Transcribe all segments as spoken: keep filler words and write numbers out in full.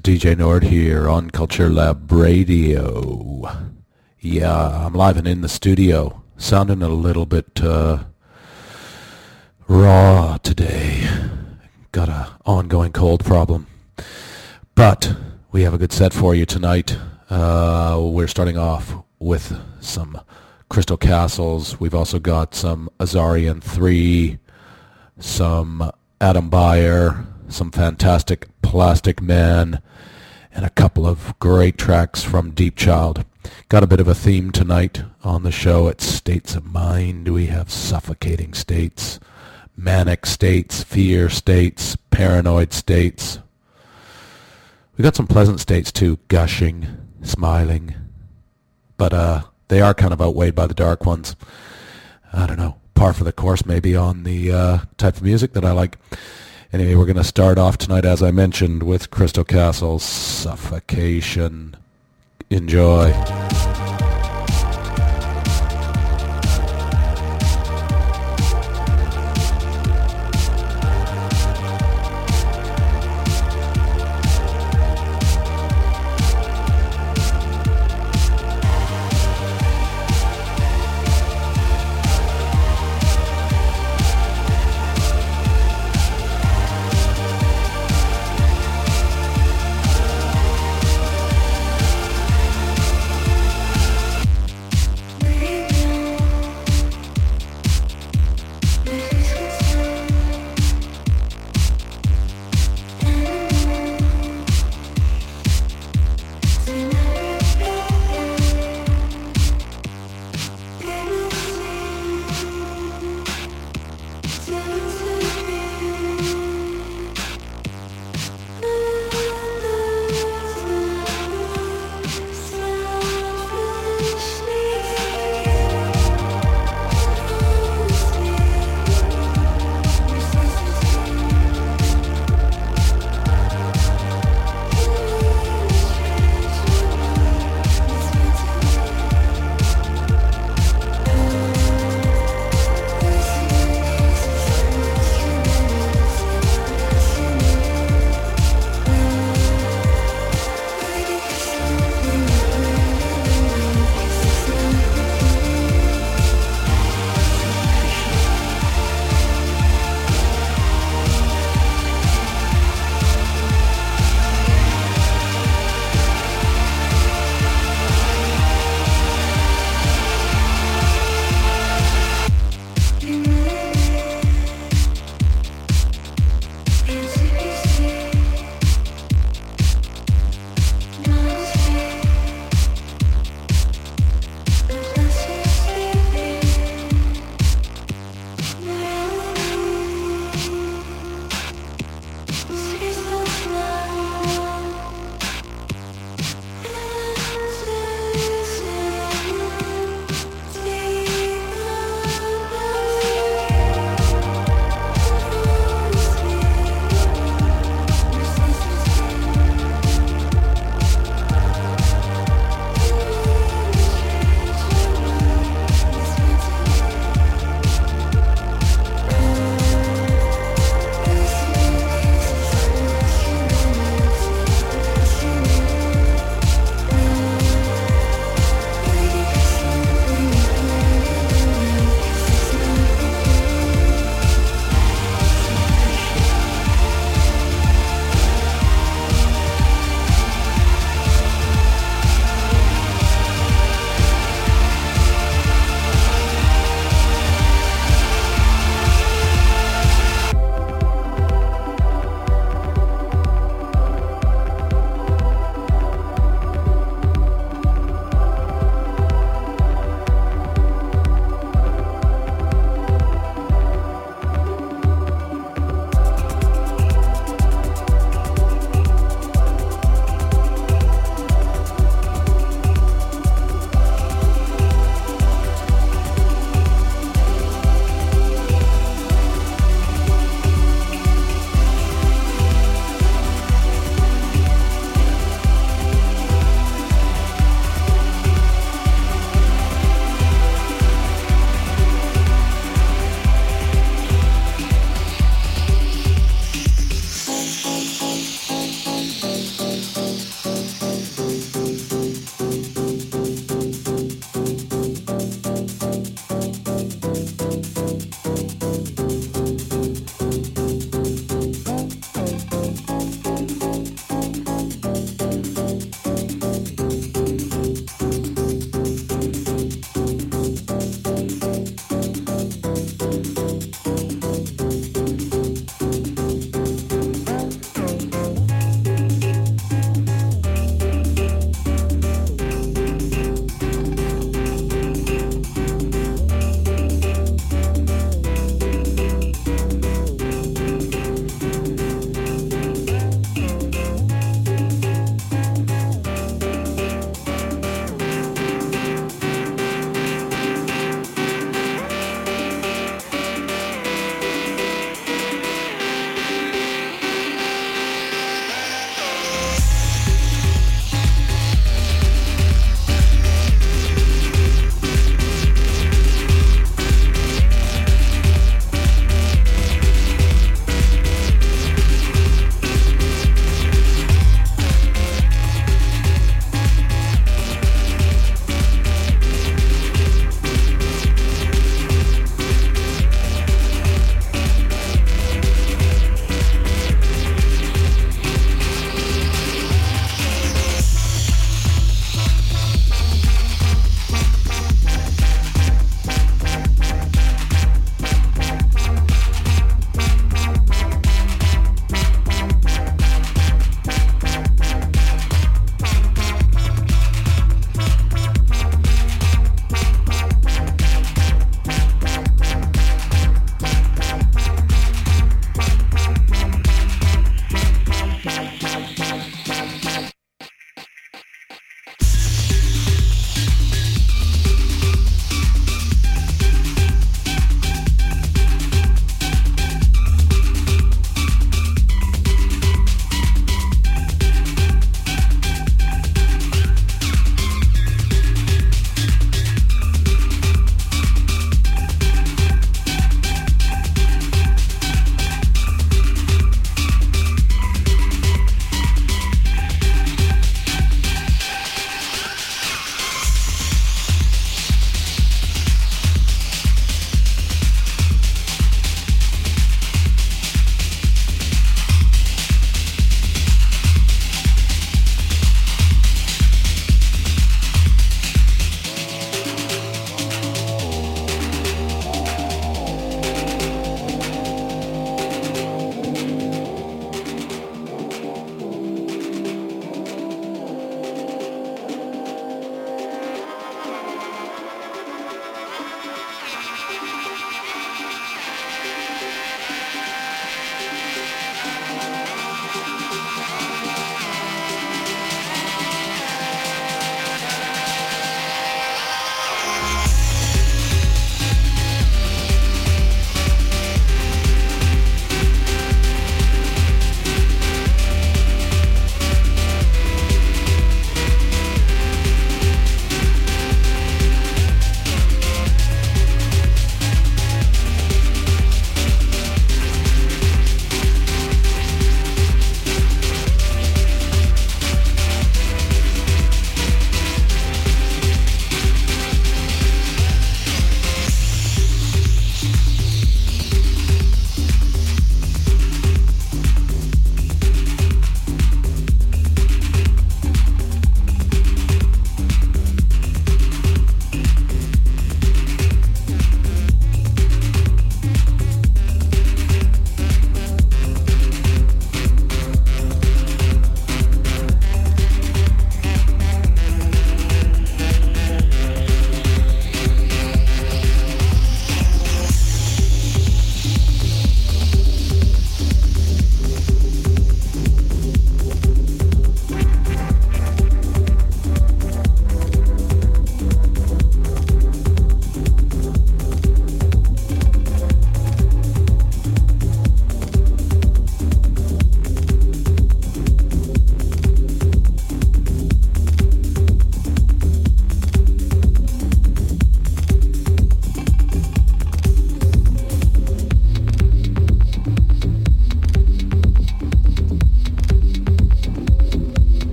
D J Nord here on Culture Lab Radio. Yeah, I'm live and in the studio, sounding a little bit uh, raw today. Got a ongoing cold problem. But we have a good set for you tonight. Uh, we're starting off with some Crystal Castles. We've also got some Azarian three, some Adam Beyer, some fantastic Plastic Man, and a couple of great tracks from Deep Child. Got a bit of a theme tonight on the show. It's states of mind. We have suffocating states, manic states, fear states, paranoid states. We got some pleasant states too, gushing, smiling. But uh, they are kind of outweighed by the dark ones. I don't know, par for the course maybe on the uh, type of music that I like. Anyway, we're going to start off tonight, as I mentioned, with Crystal Castles' Suffocation. Enjoy.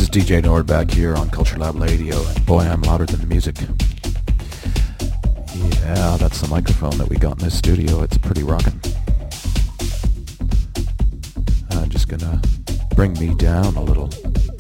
is D J Nord back here on Culture Lab Radio, and boy, I'm louder than the music. Yeah, that's the microphone that we got in this studio. It's pretty rockin'. I'm just gonna bring me down a little.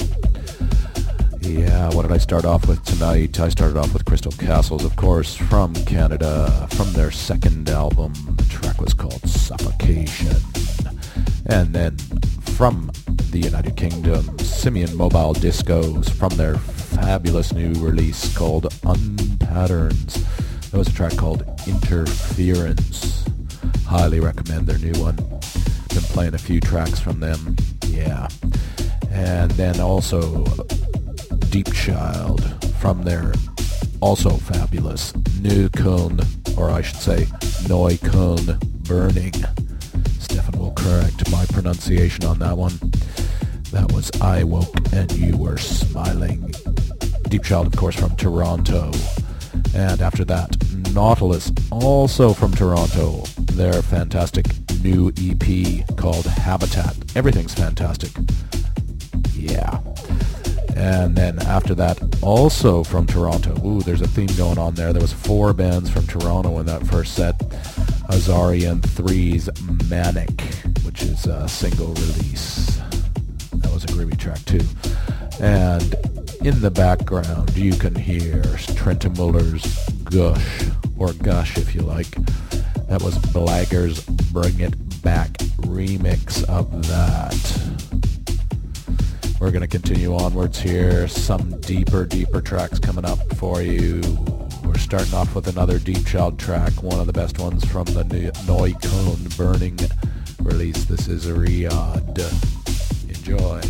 Yeah, what did I start off with tonight? I started off with Crystal Castles, of course, from Canada, from their second album. The track was called Suffocation. And then from the United Kingdom, Simian Mobile Discos, from their fabulous new release called Unpatterns. There was a track called Interference. Highly recommend their new one. Been playing a few tracks from them. Yeah. And then also Deep Child from their also fabulous Neukölln, or I should say Neukölln Burning. Stefan will correct my pronunciation on that one. That was I Woke and You Were Smiling. Deep Child, of course, from Toronto. And after that, Nautilus, also from Toronto. Their fantastic new E P called Habitat. Everything's fantastic. Yeah. And then after that, also from Toronto. Ooh, there's a theme going on there. There was four bands from Toronto in that first set. Azarian three's Manic, which is a single release. That was a groovy track too. And in the background, you can hear Trenton Muller's Gush, or Gush if you like. That was Blagger's Bring It Back remix of that. We're going to continue onwards here. Some deeper, deeper tracks coming up for you. We're starting off with another Deep Child track, one of the best ones from the Neukölln Burning release. This is Riyadh. Enjoy.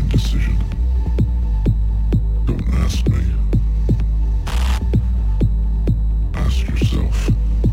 indecision. Don't ask me. Ask yourself.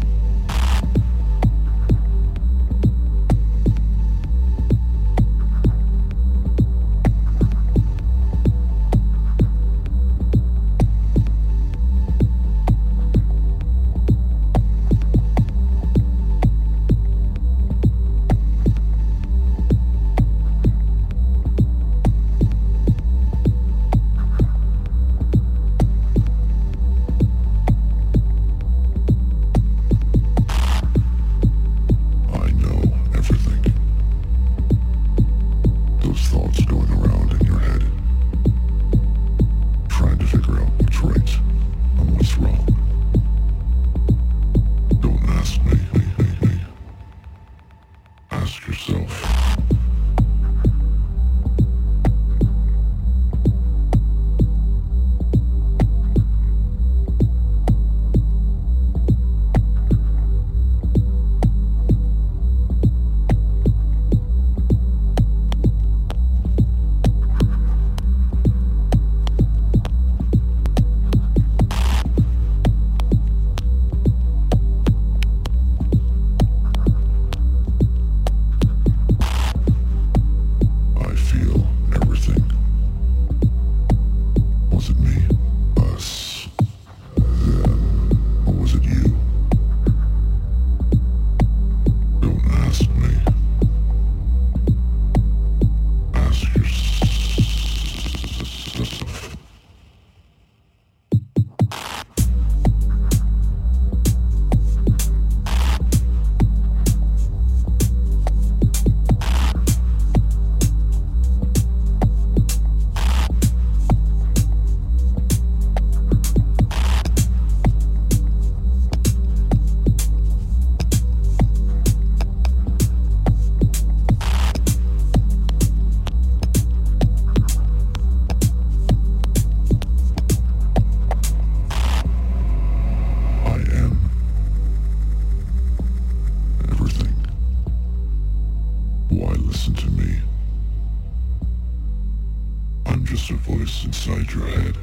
Inside your head.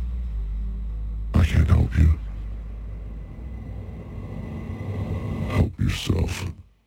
I can't help you. Help yourself.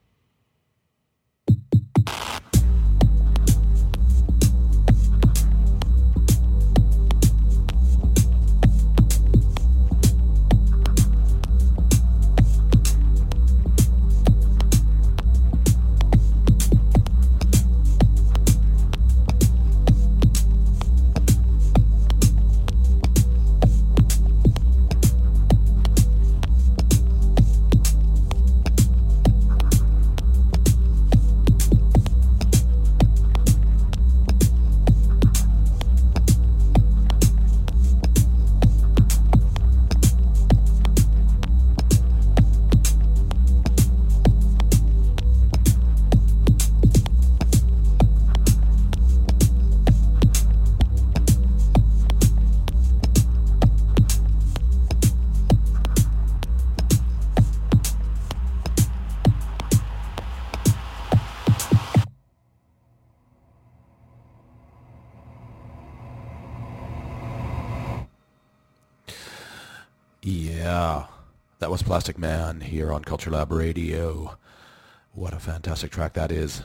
Yeah, that was Plastic Man here on Culture Lab Radio. What a fantastic track that is.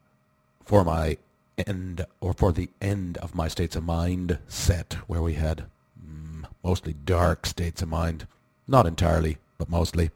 For my end, or for the end of my States of Mind set, where we had mm, mostly dark states of mind. Not entirely, but mostly.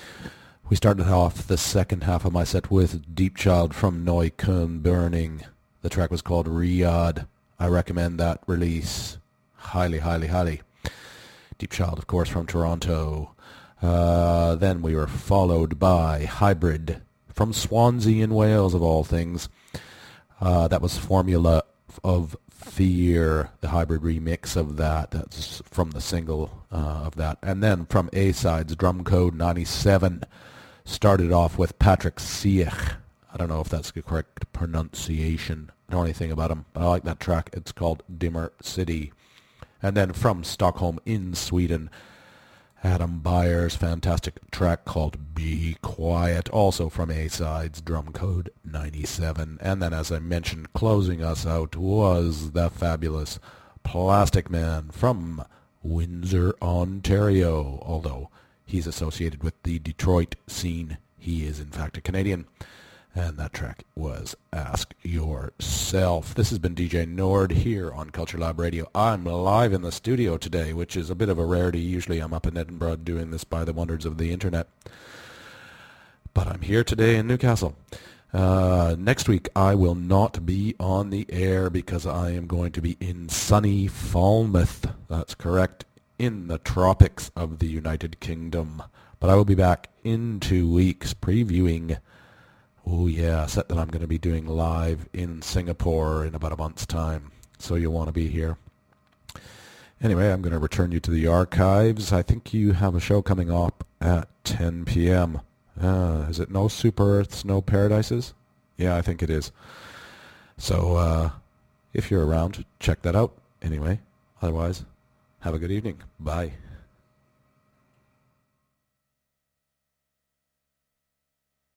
We started off the second half of my set with Deep Child from Neukölln Burning. The track was called Riyadh. I recommend that release highly, highly, highly. Deep Child, of course, from Toronto. Uh, then we were followed by Hybrid from Swansea in Wales, of all things. Uh, that was Formula of Fear, the Hybrid remix of that. That's from the single uh, of that. And then from A-Sides, Drum Code ninety-seven started off with Patrick Siech. I don't know if that's the correct pronunciation. I don't know anything about him, but I like that track. It's called Dimmer City. And then from Stockholm in Sweden, Adam Byers' fantastic track called Be Quiet, also from A-Sides, Drum Code ninety-seven. And then, as I mentioned, closing us out was the fabulous Plastic Man from Windsor, Ontario. Although he's associated with the Detroit scene, he is in fact a Canadian. And that track was Ask Yourself. This has been D J Nord here on Culture Lab Radio. I'm live in the studio today, which is a bit of a rarity. Usually I'm up in Edinburgh doing this by the wonders of the internet. But I'm here today in Newcastle. Uh, next week I will not be on the air because I am going to be in sunny Falmouth. That's correct, in the tropics of the United Kingdom. But I will be back in two weeks previewing... Oh yeah, a set that I'm going to be doing live in Singapore in about a month's time. So you'll want to be here. Anyway, I'm going to return you to the archives. I think you have a show coming up at ten p.m. Uh, is it No Super Earths, No Paradises? Yeah, I think it is. So uh, if you're around, check that out. Anyway, otherwise, have a good evening. Bye.